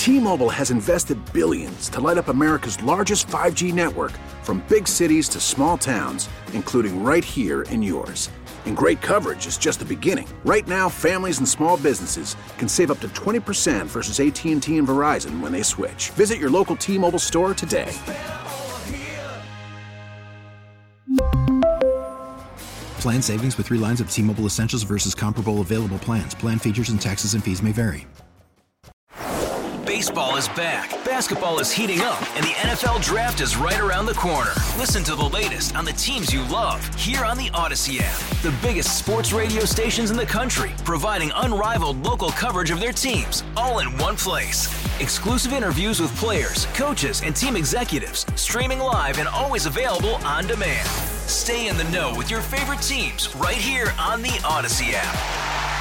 T-Mobile has invested billions to light up America's largest 5G network, from big cities to small towns, including right here in yours. And great coverage is just the beginning. Right now, families and small businesses can save up to 20% versus AT&T and Verizon when they switch. Visit your local T-Mobile store today. Plan savings with 3 lines of T-Mobile Essentials versus comparable available plans. Plan features and taxes and fees may vary. Baseball is back, basketball is heating up, and the NFL Draft is right around the corner. Listen to the latest on the teams you love here on the Odyssey app. The biggest sports radio stations in the country, providing unrivaled local coverage of their teams, all in one place. Exclusive interviews with players, coaches, and team executives, streaming live and always available on demand. Stay in the know with your favorite teams right here on the Odyssey app.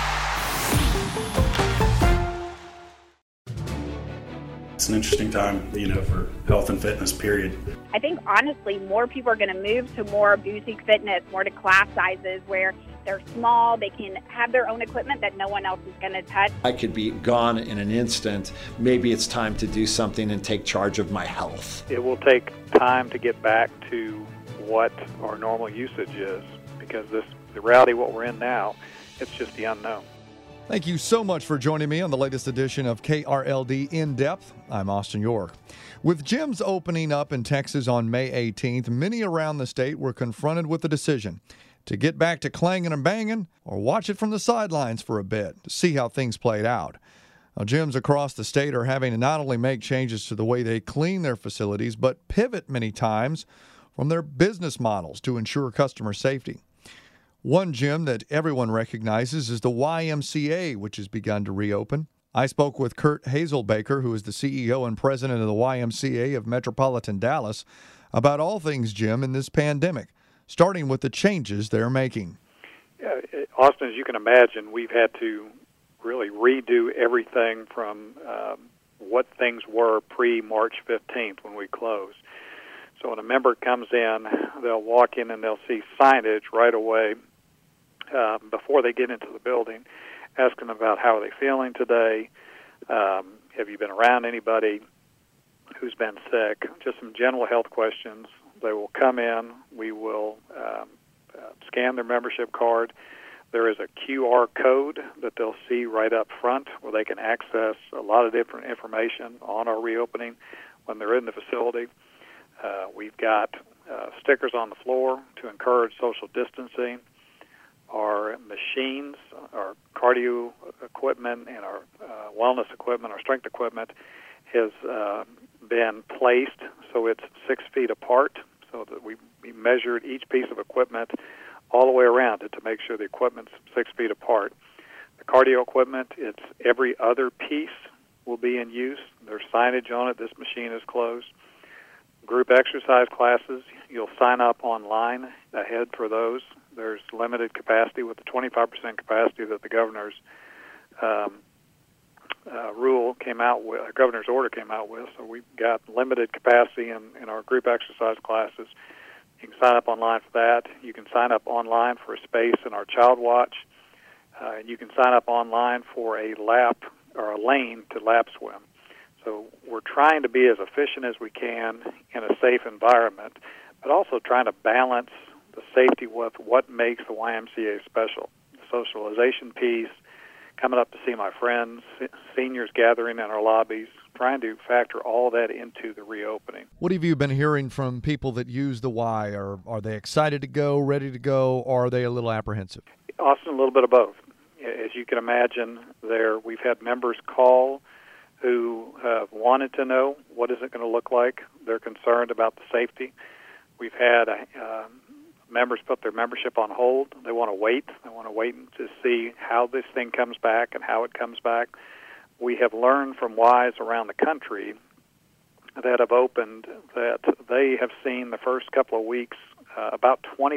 It's an interesting time, for health and fitness, period. I think, honestly, more people are going to move to more boutique fitness, more to class sizes where they're small, they can have their own equipment that no one else is going to touch. I could be gone in an instant. Maybe it's time to do something and take charge of my health. It will take time to get back to what our normal usage is, because the reality of what we're in now, it's just the unknown. Thank you so much for joining me on the latest edition of KRLD In Depth. I'm Austin York. With gyms opening up in Texas on May 18th, many around the state were confronted with the decision to get back to clanging and banging or watch it from the sidelines for a bit to see how things played out. Now, gyms across the state are having to not only make changes to the way they clean their facilities, but pivot many times from their business models to ensure customer safety. One gym that everyone recognizes is the YMCA, which has begun to reopen. I spoke with Kurt Hazelbaker, who is the CEO and president of the YMCA of Metropolitan Dallas, about all things gym in this pandemic, starting with the changes they're making. Yeah, Austin, as you can imagine, we've had to really redo everything from what things were pre-March 15th when we closed. So when a member comes in, they'll walk in and they'll see signage right away before they get into the building, asking about how are they feeling today, have you been around anybody who's been sick, just some general health questions. They will come in, we will scan their membership card. There is a QR code that they'll see right up front where they can access a lot of different information on our reopening when they're in the facility. We've got stickers on the floor to encourage social distancing. Our machines, our cardio equipment, and our wellness equipment, our strength equipment, has been placed so it's 6 feet apart, so that we measured each piece of equipment all the way around it to make sure the equipment's 6 feet apart. The cardio equipment, it's every other piece will be in use. There's signage on it. This machine is closed. Group exercise classes, you'll sign up online ahead for those. There's limited capacity with the 25% capacity that the governor's rule came out with, governor's order came out with. So we've got limited capacity in our group exercise classes. You can sign up online for that. You can sign up online for a space in our Child Watch. And you can sign up online for a lap or a lane to lap swim. So we're trying to be as efficient as we can in a safe environment, but also trying to balance the safety with what makes the YMCA special. The socialization piece, coming up to see my friends, seniors gathering in our lobbies, trying to factor all that into the reopening. What have you been hearing from people that use the Y? Are they excited to go, ready to go, or are they a little apprehensive? Austin, a little bit of both. As you can imagine, we've had members call who have wanted to know what is it going to look like. They're concerned about the safety. We've had members put their membership on hold. They want to wait. They want to wait to see how this thing comes back and how it comes back. We have learned from Ys around the country that have opened that they have seen the first couple of weeks about 20%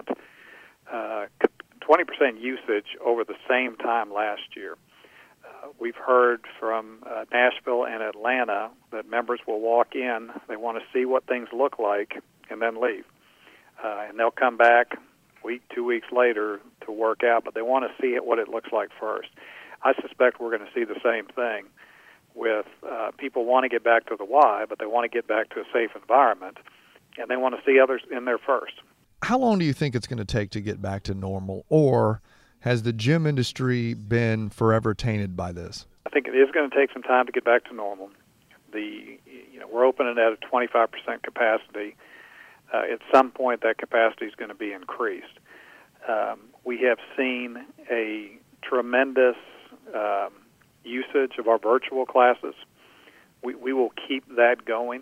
usage over the same time last year. We've heard from Nashville and Atlanta that members will walk in, they want to see what things look like, and then leave. And they'll come back week, 2 weeks later to work out, but they want to see what it looks like first. I suspect we're going to see the same thing. with people want to get back to the Y, but they want to get back to a safe environment, and they want to see others in there first. How long do you think it's going to take to get back to normal, or has the gym industry been forever tainted by this? I think it is going to take some time to get back to normal. We're opening at a 25% capacity. At some point, that capacity is going to be increased. We have seen a tremendous usage of our virtual classes. We will keep that going.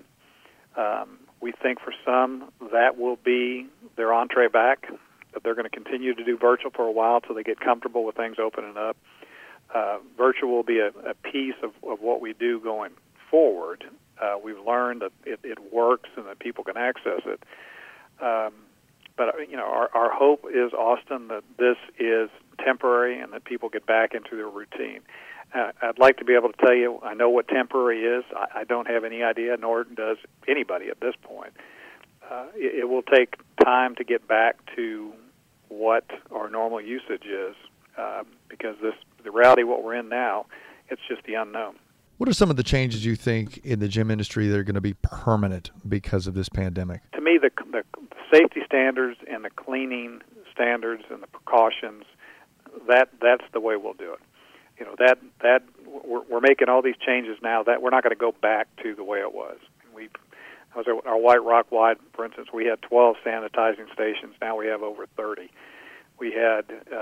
We think for some that will be their entree back, that they're going to continue to do virtual for a while until they get comfortable with things opening up. Virtual will be a piece of what we do going forward. We've learned that it works and that people can access it. But our hope is, Austin, that this is temporary and that people get back into their routine. I'd like to be able to tell you I know what temporary is. I don't have any idea, nor does anybody at this point. It will take time to get back to what our normal usage is, because the reality of what we're in now, it's just the unknown. What are some of the changes you think in the gym industry that are going to be permanent because of this pandemic? To me, the safety standards and the cleaning standards and the precautions, that's the way we'll do it. That we're making all these changes now that we're not going to go back to the way it was. I was at our White Rock Wide, for instance, we had 12 sanitizing stations. Now we have over 30. We had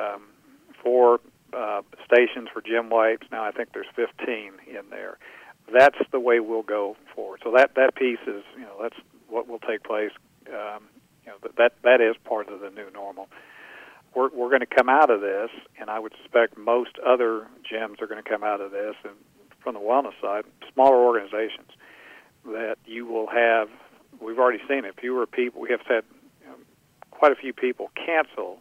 4 stations for gym wipes. Now I think there's 15 in there. That's the way we'll go forward. So that piece is, that's what will take place. That is part of the new normal. We're going to come out of this, and I would suspect most other gyms are going to come out of this, and from the wellness side, smaller organizations, that you will have, we've already seen it, fewer people. We have had quite a few people cancel,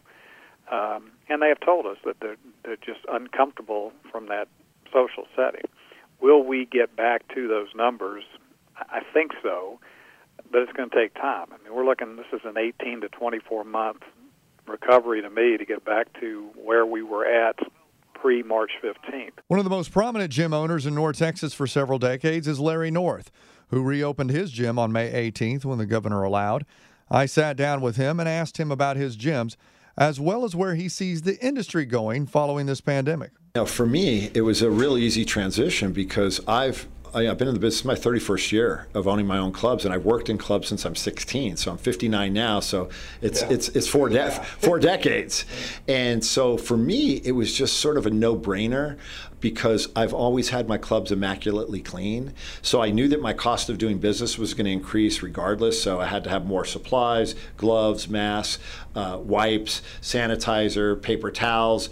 and they have told us that they're just uncomfortable from that social setting. Will we get back to those numbers? I think so, but it's going to take time. I mean, we're looking, this is an 18 to 24-month recovery to me to get back to where we were at pre-March 15th. One of the most prominent gym owners in North Texas for several decades is Larry North, who reopened his gym on May 18th when the governor allowed. I sat down with him and asked him about his gyms, as well as where he sees the industry going following this pandemic. Now, for me, it was a real easy transition because I've been in the business, my 31st year of owning my own clubs, and I've worked in clubs since I'm 16. So I'm 59 now. So it's 4 decades. And so for me, it was just sort of a no-brainer because I've always had my clubs immaculately clean. So I knew that my cost of doing business was going to increase regardless. So I had to have more supplies, gloves, masks, wipes, sanitizer, paper towels.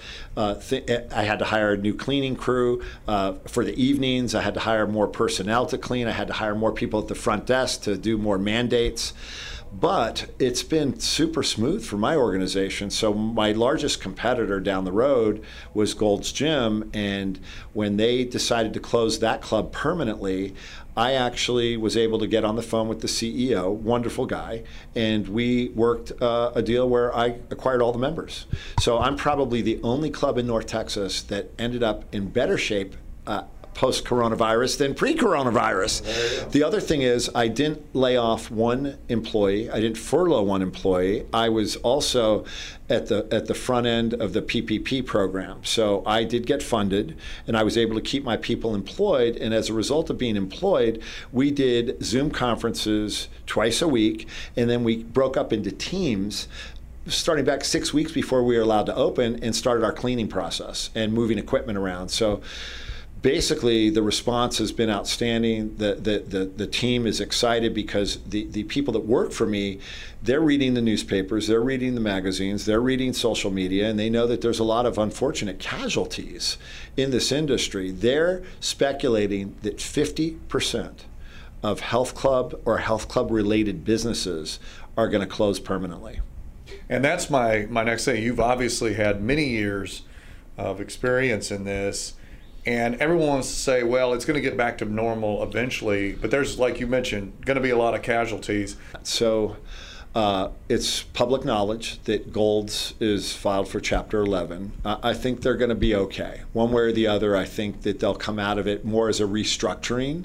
I had to hire a new cleaning crew for the evenings. I had to hire more personnel to clean. I had to hire more people at the front desk to do more mandates. But it's been super smooth for my organization. So my largest competitor down the road was Gold's Gym, and when they decided to close that club permanently, I actually was able to get on the phone with the CEO, wonderful guy, and we worked a deal where I acquired all the members. So I'm probably the only club in North Texas that ended up in better shape post-coronavirus than pre-coronavirus. The other thing is I didn't lay off one employee. I didn't furlough one employee. I was also at the front end of the PPP program. So I did get funded, and I was able to keep my people employed. And as a result of being employed, we did Zoom conferences twice a week, and then we broke up into teams starting back 6 weeks before we were allowed to open, and started our cleaning process and moving equipment around. So basically, the response has been outstanding. The team is excited because the people that work for me, they're reading the newspapers, they're reading the magazines, they're reading social media, and they know that there's a lot of unfortunate casualties in this industry. They're speculating that 50% of health club or health club related businesses are going to close permanently. And that's my next thing. You've obviously had many years of experience in this. And everyone wants to say, well, it's going to get back to normal eventually. But there's, like you mentioned, going to be a lot of casualties. So It's public knowledge that Gold's is filed for Chapter 11. I think they're going to be okay. One way or the other, I think that they'll come out of it more as a restructuring.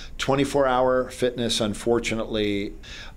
24-hour fitness, unfortunately,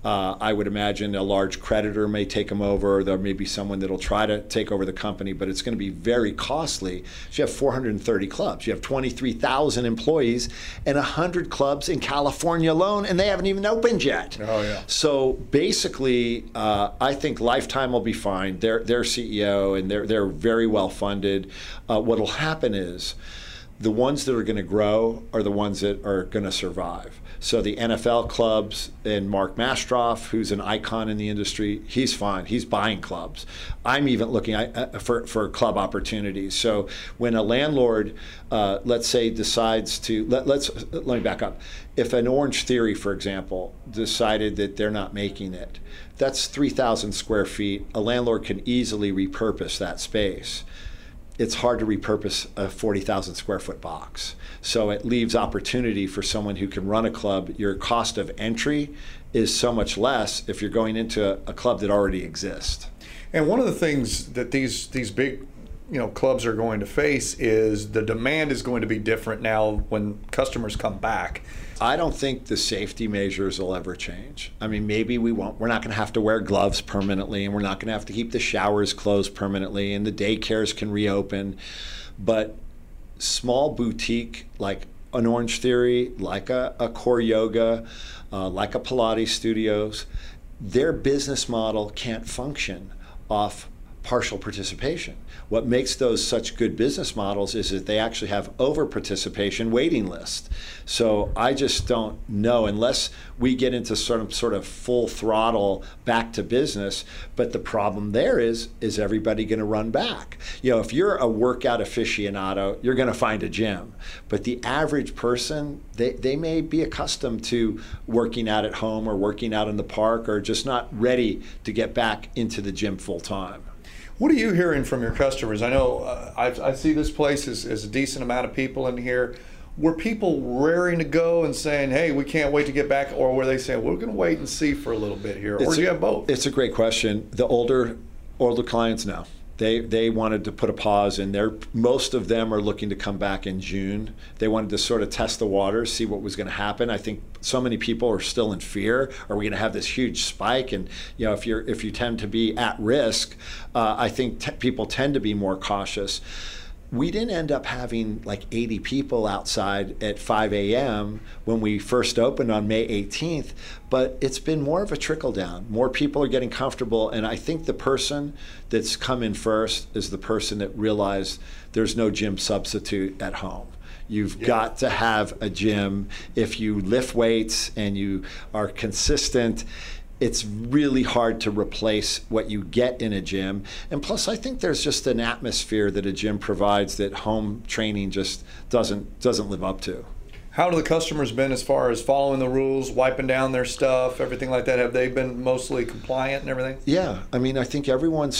I would imagine a large creditor may take them over. There may be someone that'll try to take over the company, but it's going to be very costly. So you have 430 clubs. You have 23,000 employees and 100 clubs in California alone, and they haven't even opened yet. Oh, yeah. So basically, I think Lifetime will be fine. They're CEO, and they're very well funded. What'll happen is, the ones that are going to grow are the ones that are going to survive. So the NFL clubs and Mark Mastroff, who's an icon in the industry, he's fine. He's buying clubs. I'm even looking for club opportunities. So when a landlord, let's say, decides to, let me back up. If an Orange Theory, for example, decided that they're not making it, that's 3,000 square feet. A landlord can easily repurpose that space. It's hard to repurpose a 40,000 square foot box. So it leaves opportunity for someone who can run a club. Your cost of entry is so much less if you're going into a club that already exists. And one of the things that these big clubs are going to face is the demand is going to be different now when customers come back. I don't think the safety measures will ever change. I mean, maybe we won't. We're not going to have to wear gloves permanently, and we're not going to have to keep the showers closed permanently, and the daycares can reopen. But small boutique like an Orange Theory, like a Core Yoga, like a Pilates Studios, their business model can't function off partial participation. What makes those such good business models is that they actually have over-participation waiting lists. So I just don't know, unless we get into sort of full throttle back to business. But the problem there is everybody going to run back? If you're a workout aficionado, you're going to find a gym. But the average person, they may be accustomed to working out at home or working out in the park, or just not ready to get back into the gym full time. What are you hearing from your customers? I know I see this place as a decent amount of people in here. Were people raring to go and saying, hey, we can't wait to get back? Or were they saying, we're going to wait and see for a little bit here? Or do you have both? It's a great question. The older clients, no. They wanted to put a pause in there. Most of them are looking to come back in June. They wanted to sort of test the waters, see what was going to happen. I think so many people are still in fear. Are we going to have this huge spike? And if you tend to be at risk, I think people tend to be more cautious. We didn't end up having like 80 people outside at 5 a.m. when we first opened on May 18th, but it's been more of a trickle down. More people are getting comfortable, and I think the person that's come in first is the person that realized there's no gym substitute at home. You've got to have a gym. If you lift weights and you are consistent, it's really hard to replace what you get in a gym. And plus, I think there's just an atmosphere that a gym provides that home training just doesn't live up to. How do the customers been as far as following the rules, wiping down their stuff, everything like that? Have they been mostly compliant and everything? Yeah, I mean, I think everyone's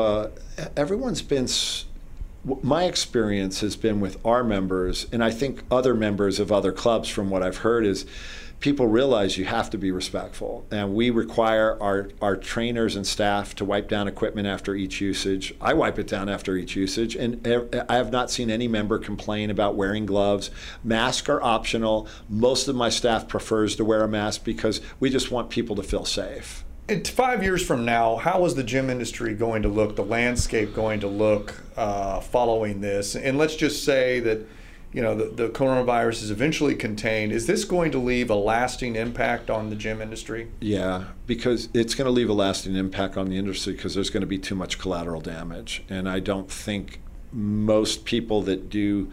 been. My experience has been with our members, and I think other members of other clubs, from what I've heard, is people realize you have to be respectful, and we require our trainers and staff to wipe down equipment after each usage. I wipe it down after each usage, and I have not seen any member complain about wearing gloves. Masks are optional. Most of my staff prefers to wear a mask because we just want people to feel safe. 5 years from now, how is the gym industry going to look, the landscape going to look following this? And let's just say that the coronavirus is eventually contained. Is this going to leave a lasting impact on the gym industry? Yeah, because it's going to leave a lasting impact on the industry because there's going to be too much collateral damage. And I don't think most people that do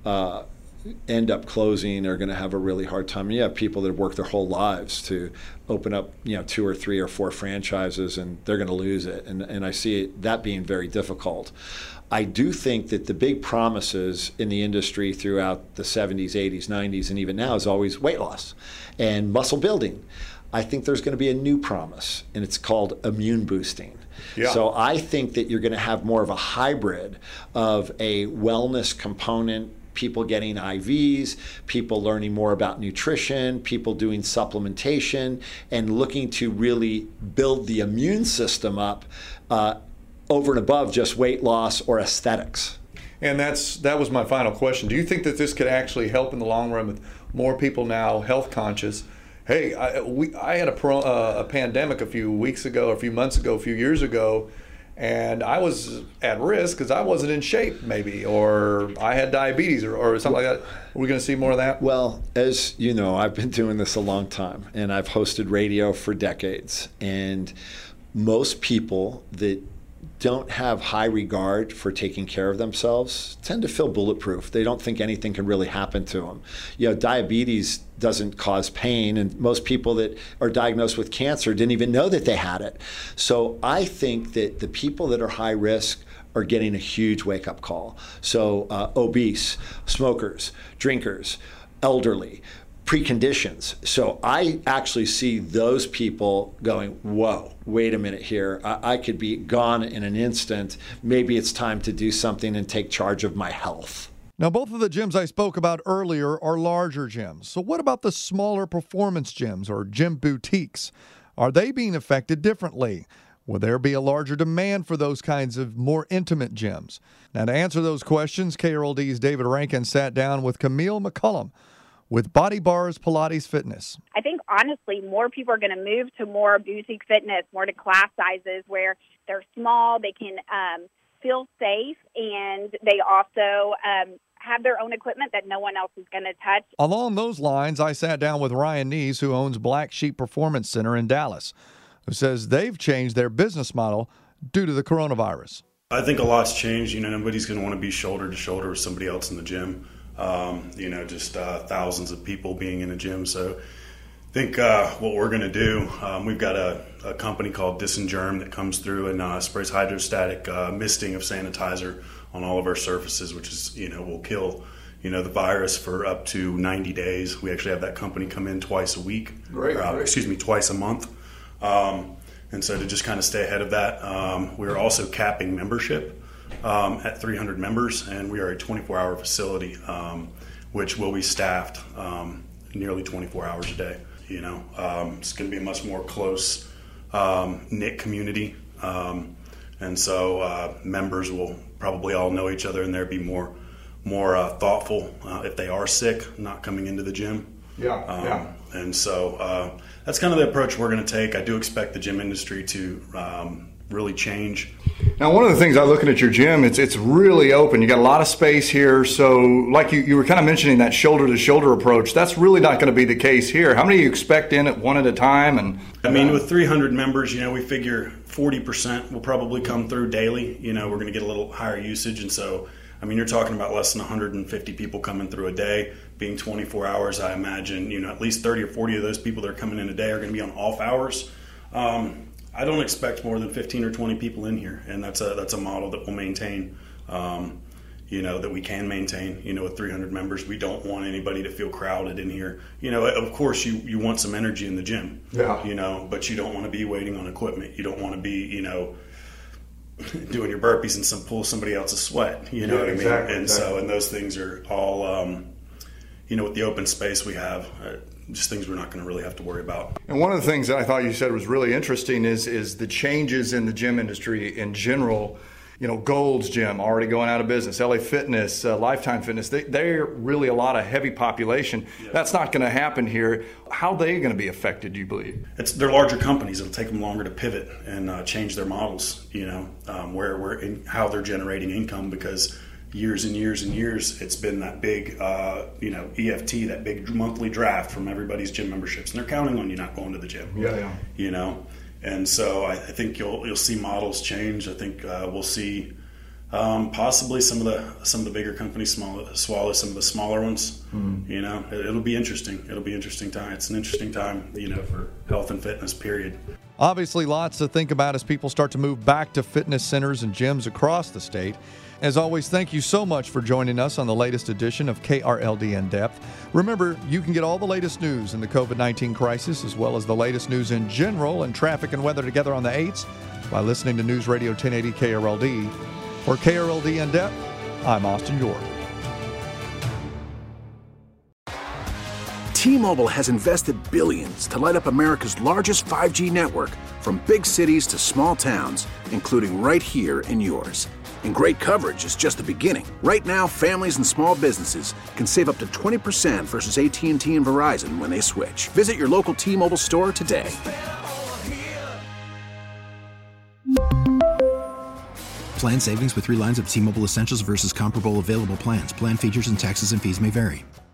end up closing are going to have a really hard time. You have people that have worked their whole lives to open up 2 or 3 or 4 franchises, and they're going to lose it. And I see that being very difficult. I do think that the big promises in the industry throughout the 70s, 80s, 90s, and even now is always weight loss and muscle building. I think there's going to be a new promise, and it's called immune boosting. Yeah. So I think that you're going to have more of a hybrid of a wellness component, people getting IVs, people learning more about nutrition, people doing supplementation, and looking to really build the immune system up over and above just weight loss or aesthetics. And that was my final question. Do you think that this could actually help in the long run with more people now health conscious? Hey, I had a pandemic a few weeks ago, a few months ago, a few years ago, and I was at risk because I wasn't in shape maybe, or I had diabetes or something like that. Are we going to see more of that? Well, as you know, I've been doing this a long time, and I've hosted radio for decades. And most people that don't have high regard for taking care of themselves tend to feel bulletproof. They don't think anything can really happen to them. You know, diabetes doesn't cause pain, and most people that are diagnosed with cancer didn't even know that they had it. So I think that the people that are high risk are getting a huge wake-up call. So obese, smokers, drinkers, elderly, preconditions. So I actually see those people going, whoa, wait a minute here. I could be gone in an instant. Maybe it's time to do something and take charge of my health. Now, both of the gyms I spoke about earlier are larger gyms. So what about the smaller performance gyms or gym boutiques? Are they being affected differently? Will there be a larger demand for those kinds of more intimate gyms? Now, to answer those questions, KRLD's David Rankin sat down with Camille McCullum with Body Bars Pilates Fitness. I think, honestly, more people are going to move to more boutique fitness, more to class sizes where they're small, they can feel safe, and they also have their own equipment that no one else is going to touch. Along those lines, I sat down with Ryan Nees, who owns Black Sheep Performance Center in Dallas, who says they've changed their business model due to the coronavirus. I think a lot's changed. You know, nobody's going to want to be shoulder to shoulder with somebody else in the gym. Just thousands of people being in a gym. So I think what we're going to do, we've got a company called Disingerm that comes through and sprays hydrostatic misting of sanitizer on all of our surfaces, which is, will kill, the virus for up to 90 days. We actually have that company come in twice a week, twice a month. And so to just kind of stay ahead of that, we're also capping membership at 300 members, and we are a 24-hour facility, which will be staffed nearly 24 hours a day. It's going to be a much more close knit community, and so members will probably all know each other, and there'll be more thoughtful if they are sick, not coming into the gym. And so that's kind of the approach we're going to take. I do expect the gym industry to really change. Now, one of the things I looking at your gym, it's really open. You got a lot of space here. So like you were kind of mentioning that shoulder to shoulder approach, that's really not going to be the case here. How many do you expect in at one at a time? And with 300 members, we figure 40% will probably come through daily. We're going to get a little higher usage. And so, you're talking about less than 150 people coming through a day, being 24 hours. I imagine, at least 30 or 40 of those people that are coming in a day are going to be on off hours. I don't expect more than 15 or 20 people in here, and that's a model that we'll maintain, that we can maintain, with 300 members. We don't want anybody to feel crowded in here. Of course, you want some energy in the gym, but you don't want to be waiting on equipment. You don't want to be, doing your burpees and pull somebody else's sweat, what I mean? Exactly, and so, and those things are all, with the open space we have, just things we're not going to really have to worry about. And one of the things that I thought you said was really interesting is the changes in the gym industry in general. Gold's Gym already going out of business, LA Fitness, Lifetime Fitness, they're really a lot of heavy population. Yeah. That's not going to happen here. How are they going to be affected, do you believe? They're larger companies. It'll take them longer to pivot and change their models, how they're generating income, because years and years and years, it's been that big, EFT, that big monthly draft from everybody's gym memberships, and they're counting on you not going to the gym. And so I think you'll see models change. I think we'll see possibly some of the bigger companies swallow some of the smaller ones. Mm-hmm. It'll be interesting. It'll be an interesting time. It's an interesting time, for health and fitness, period. Obviously, lots to think about as people start to move back to fitness centers and gyms across the state. As always, thank you so much for joining us on the latest edition of KRLD In Depth. Remember, you can get all the latest news in the COVID-19 crisis, as well as the latest news in general and traffic and weather together on the 8s by listening to News Radio 1080 KRLD. For KRLD In Depth, I'm Austin York. T-Mobile has invested billions to light up America's largest 5G network, from big cities to small towns, including right here in yours. And great coverage is just the beginning. Right now, families and small businesses can save up to 20% versus AT&T and Verizon when they switch. Visit your local T-Mobile store today. Plan savings with 3 lines of T-Mobile Essentials versus comparable available plans. Plan features and taxes and fees may vary.